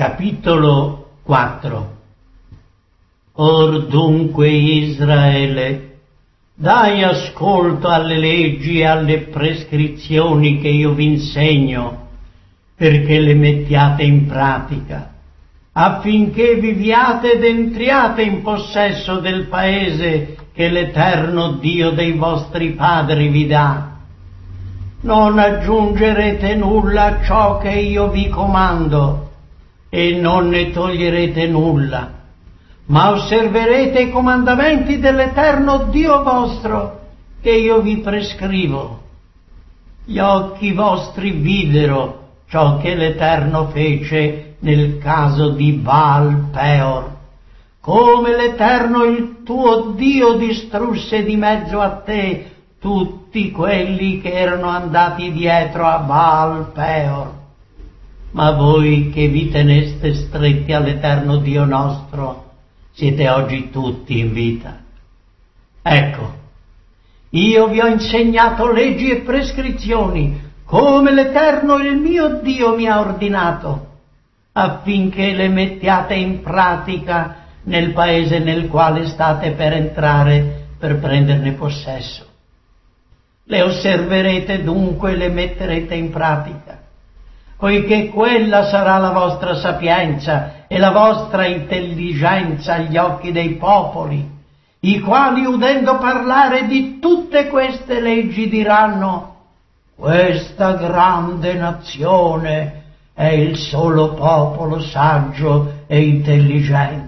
Capitolo 4. Or dunque, Israele, dai ascolto alle leggi e alle prescrizioni che io vi insegno, perché le mettiate in pratica, affinché viviate ed entriate in possesso del paese che l'Eterno Dio dei vostri padri vi dà. Non aggiungerete nulla a ciò che io vi comando, e non ne toglierete nulla, ma osserverete i comandamenti dell'Eterno Dio vostro, che io vi prescrivo. Gli occhi vostri videro ciò che l'Eterno fece nel caso di Baal Peor, come l'Eterno il tuo Dio distrusse di mezzo a te tutti quelli che erano andati dietro a Baal Peor. Ma voi che vi teneste stretti all'Eterno Dio nostro, siete oggi tutti in vita. Ecco, io vi ho insegnato leggi e prescrizioni, come l'Eterno il mio Dio mi ha ordinato, affinché le mettiate in pratica nel paese nel quale state per entrare per prenderne possesso. Le osserverete dunque e le metterete in pratica, poiché quella sarà la vostra sapienza e la vostra intelligenza agli occhi dei popoli, i quali, udendo parlare di tutte queste leggi, diranno: questa grande nazione è il solo popolo saggio e intelligente.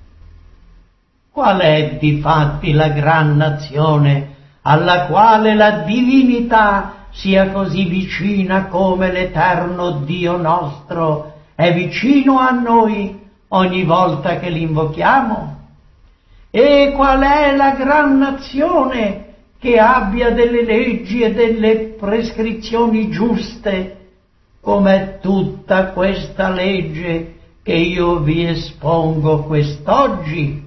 Qual è difatti la gran nazione alla quale la divinità sia così vicina come l'Eterno Dio nostro è vicino a noi ogni volta che l'invochiamo? E qual è la gran nazione che abbia delle leggi e delle prescrizioni giuste, come tutta questa legge che io vi espongo quest'oggi?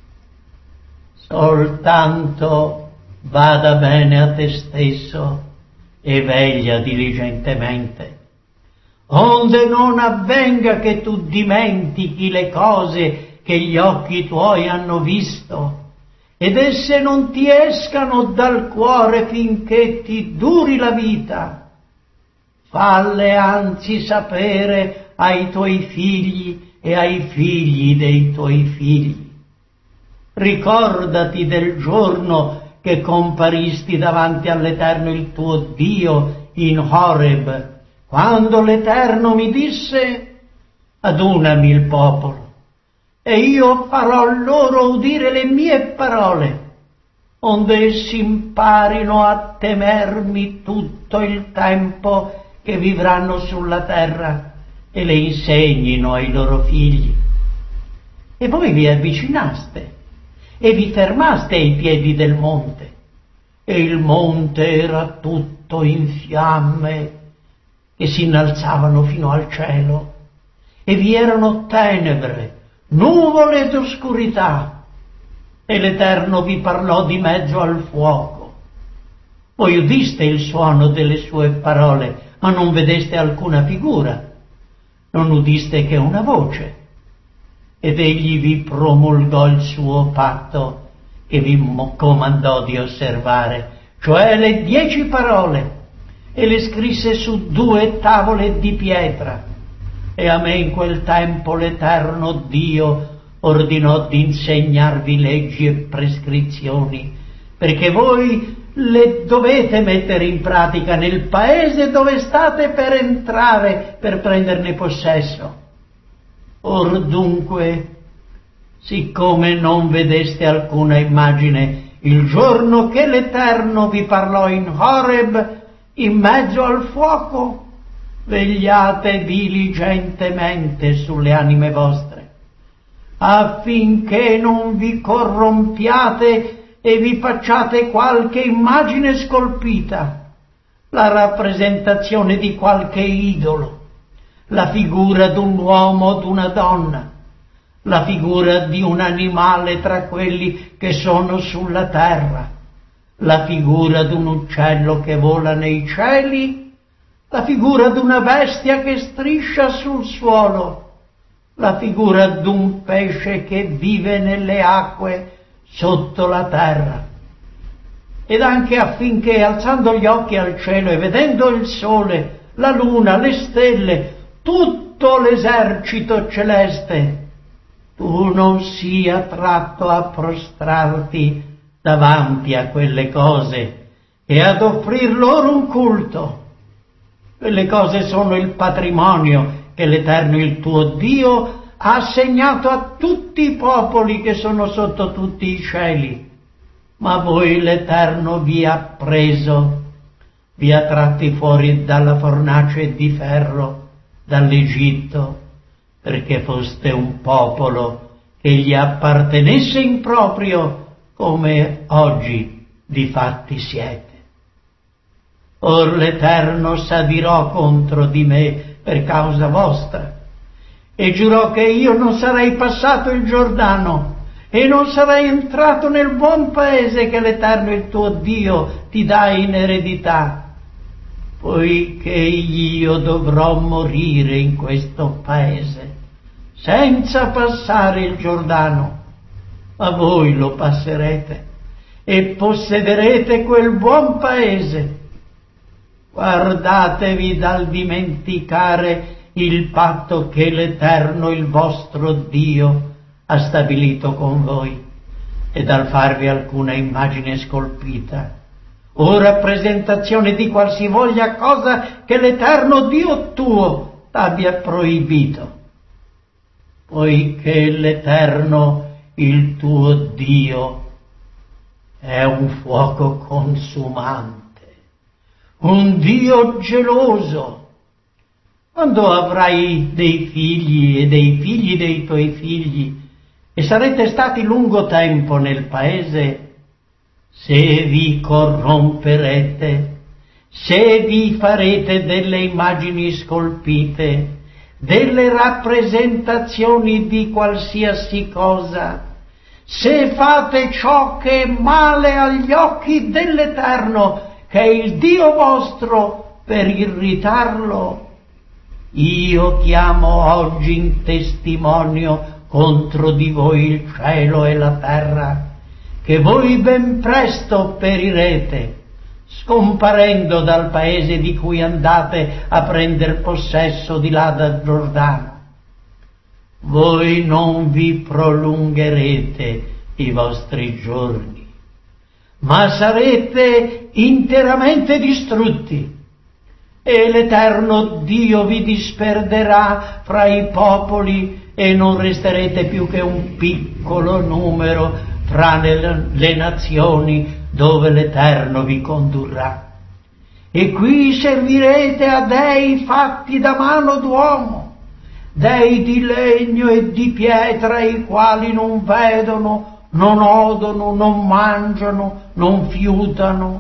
Soltanto vada bene a te stesso e veglia diligentemente, onde non avvenga che tu dimentichi le cose che gli occhi tuoi hanno visto, ed esse non ti escano dal cuore finché ti duri la vita. Falle anzi sapere ai tuoi figli e ai figli dei tuoi figli. Ricordati del giorno che comparisti davanti all'Eterno il tuo Dio in Horeb, quando l'Eterno mi disse: adunami il popolo, e io farò loro udire le mie parole, onde essi imparino a temermi tutto il tempo che vivranno sulla terra, e le insegnino ai loro figli. E voi vi avvicinaste e vi fermaste ai piedi del monte, e il monte era tutto in fiamme che si innalzavano fino al cielo, e vi erano tenebre, nuvole ed oscurità, e l'Eterno vi parlò di mezzo al fuoco. Voi udiste il suono delle sue parole, ma non vedeste alcuna figura, non udiste che una voce. Ed egli vi promulgò il suo patto che vi comandò di osservare, cioè le 10 parole, e le scrisse su 2 tavole di pietra. E a me in quel tempo l'Eterno Dio ordinò di insegnarvi leggi e prescrizioni, perché voi le dovete mettere in pratica nel paese dove state per entrare per prenderne possesso. Or dunque, siccome non vedeste alcuna immagine il giorno che l'Eterno vi parlò in Horeb in mezzo al fuoco, vegliate diligentemente sulle anime vostre, affinché non vi corrompiate e vi facciate qualche immagine scolpita, la rappresentazione di qualche idolo, la figura d'un uomo o d'una donna, la figura di un animale tra quelli che sono sulla terra, la figura d'un uccello che vola nei cieli, la figura d'una bestia che striscia sul suolo, la figura d'un pesce che vive nelle acque sotto la terra. Ed anche affinché, alzando gli occhi al cielo e vedendo il sole, la luna, le stelle, tutto l'esercito celeste, tu non sia tratto a prostrarti davanti a quelle cose e ad offrir loro un culto. Quelle cose sono il patrimonio che l'Eterno, il tuo Dio, ha assegnato a tutti i popoli che sono sotto tutti i cieli. Ma voi l'Eterno vi ha preso, vi ha tratti fuori dalla fornace di ferro, dall'Egitto, perché foste un popolo che gli appartenesse in proprio, come oggi difatti siete. Or l'Eterno s'adirò contro di me per causa vostra, e giurò che io non sarei passato il Giordano, e non sarei entrato nel buon paese che l'Eterno il tuo Dio ti dà in eredità, poiché io dovrò morire in questo paese, senza passare il Giordano, ma voi lo passerete e possederete quel buon paese. Guardatevi dal dimenticare il patto che l'Eterno, il vostro Dio, ha stabilito con voi, e dal farvi alcuna immagine scolpita o rappresentazione di qualsivoglia cosa che l'Eterno Dio tuo t'abbia proibito, poiché l'Eterno, il tuo Dio, è un fuoco consumante, un Dio geloso. Quando avrai dei figli e dei figli dei tuoi figli, e sarete stati lungo tempo nel paese, se vi corromperete, se vi farete delle immagini scolpite, delle rappresentazioni di qualsiasi cosa, se fate ciò che è male agli occhi dell'Eterno, che è il Dio vostro, per irritarlo, io chiamo oggi in testimonio contro di voi il cielo e la terra, che voi ben presto perirete, scomparendo dal paese di cui andate a prender possesso di là dal Giordano. Voi non vi prolungherete i vostri giorni, ma sarete interamente distrutti, e l'Eterno Dio vi disperderà fra i popoli, e non resterete più che un piccolo numero fra le nazioni dove l'Eterno vi condurrà. E qui servirete a dei fatti da mano d'uomo, dei di legno e di pietra, i quali non vedono, non odono, non mangiano, non fiutano.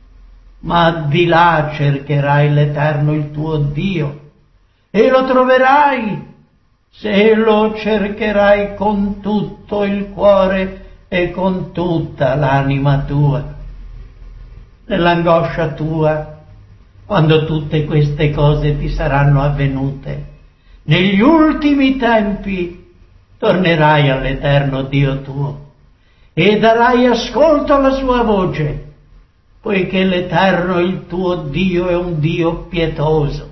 Ma di là cercherai l'Eterno il tuo Dio, e lo troverai, se lo cercherai con tutto il cuore e con tutta l'anima tua. Nell'angoscia tua, quando tutte queste cose ti saranno avvenute, negli ultimi tempi tornerai all'Eterno Dio tuo e darai ascolto alla sua voce, poiché l'Eterno, il tuo Dio, è un Dio pietoso.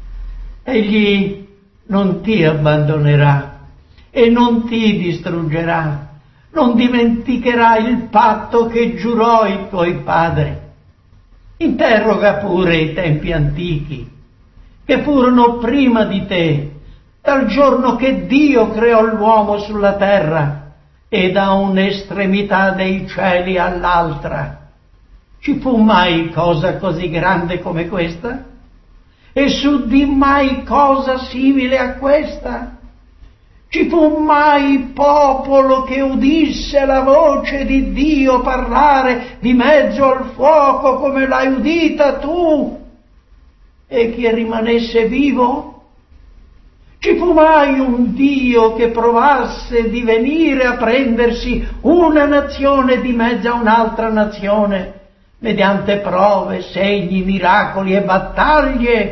Egli non ti abbandonerà e non ti distruggerà, non dimenticherà il patto che giurò ai tuoi padri. Interroga pure i tempi antichi, che furono prima di te, dal giorno che Dio creò l'uomo sulla terra, e da un'estremità dei cieli all'altra. Ci fu mai cosa così grande come questa? E s'udì mai cosa simile a questa? Ci fu mai popolo che udisse la voce di Dio parlare di mezzo al fuoco come l'hai udita tu, e che rimanesse vivo? Ci fu mai un Dio che provasse di venire a prendersi una nazione di mezzo a un'altra nazione, mediante prove, segni, miracoli e battaglie,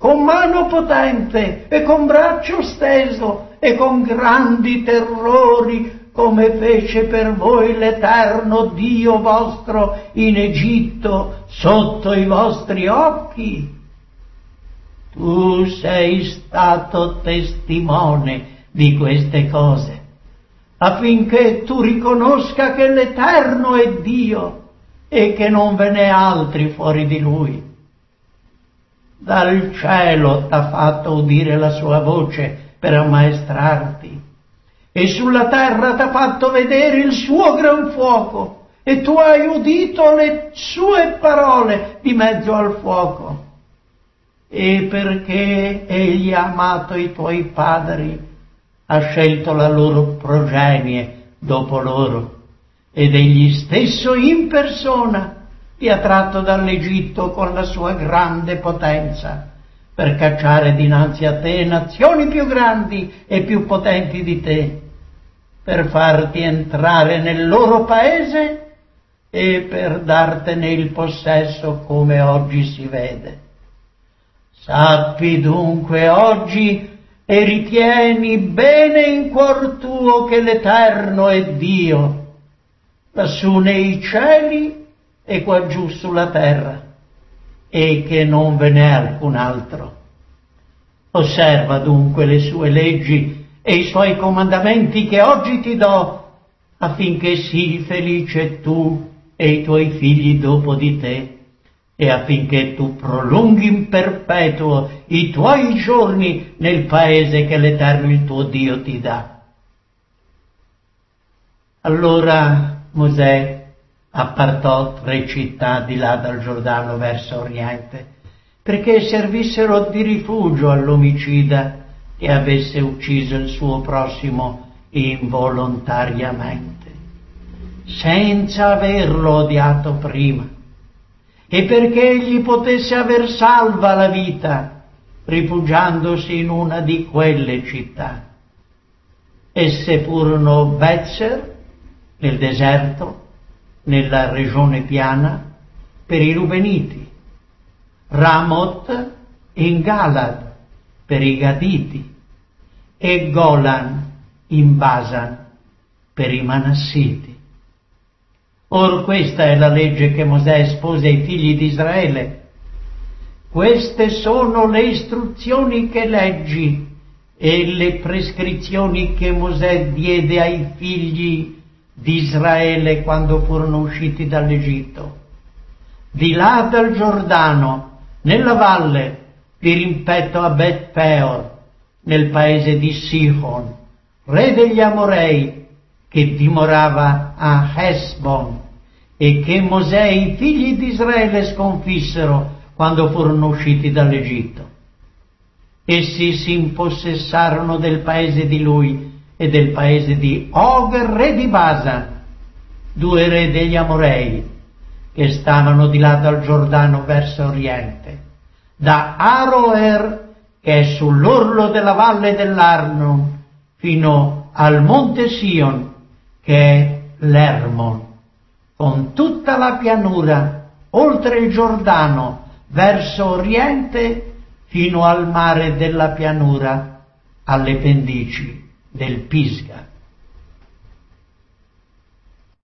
con mano potente e con braccio steso e con grandi terrori, come fece per voi l'Eterno Dio vostro in Egitto sotto i vostri occhi? Tu sei stato testimone di queste cose, affinché tu riconosca che l'Eterno è Dio e che non ve n'è altri fuori di Lui. Dal cielo t'ha fatto udire la sua voce per ammaestrarti, e sulla terra t'ha fatto vedere il suo gran fuoco, e tu hai udito le sue parole di mezzo al fuoco. E perché egli ha amato i tuoi padri, ha scelto la loro progenie dopo loro, ed egli stesso in persona ti ha tratto dall'Egitto con la sua grande potenza, per cacciare dinanzi a te nazioni più grandi e più potenti di te, per farti entrare nel loro paese e per dartene il possesso come oggi si vede. Sappi dunque oggi e ritieni bene in cuor tuo che l'Eterno è Dio, lassù nei cieli e qua giù sulla terra, e che non ve n'è alcun altro. Osserva dunque le sue leggi e i suoi comandamenti che oggi ti do, affinché sii felice tu e i tuoi figli dopo di te, e affinché tu prolunghi in perpetuo i tuoi giorni nel paese che l'Eterno il tuo Dio ti dà. Allora Mosè appartò 3 città di là dal Giordano verso oriente, perché servissero di rifugio all'omicida che avesse ucciso il suo prossimo involontariamente, senza averlo odiato prima, e perché egli potesse aver salva la vita, rifugiandosi in una di quelle città. Esse furono Betzer, nel deserto, nella regione piana, per i Rubeniti, Ramoth in Galad, per i Gaditi, e Golan in Basan, per i Manassiti. Or questa è la legge che Mosè espose ai figli di Israele. Queste sono le istruzioni che leggi e le prescrizioni che Mosè diede ai figli di Israele quando furono usciti dall'Egitto. Di là dal Giordano, nella valle, dirimpetto a Bet Peor, nel paese di Sihon, re degli Amorei, che dimorava a Hesbon, e che Mosè e i figli di Israele sconfissero quando furono usciti dall'Egitto. Essi si impossessarono del paese di lui e del paese di Og, re di Basan, 2 re degli Amorei, che stavano di là dal Giordano verso oriente, da Aroer, che è sull'orlo della valle dell'Arnon, fino al monte Sion, che è l'Hermon, con tutta la pianura, oltre il Giordano, verso oriente, fino al mare della pianura, alle pendici del Pisga.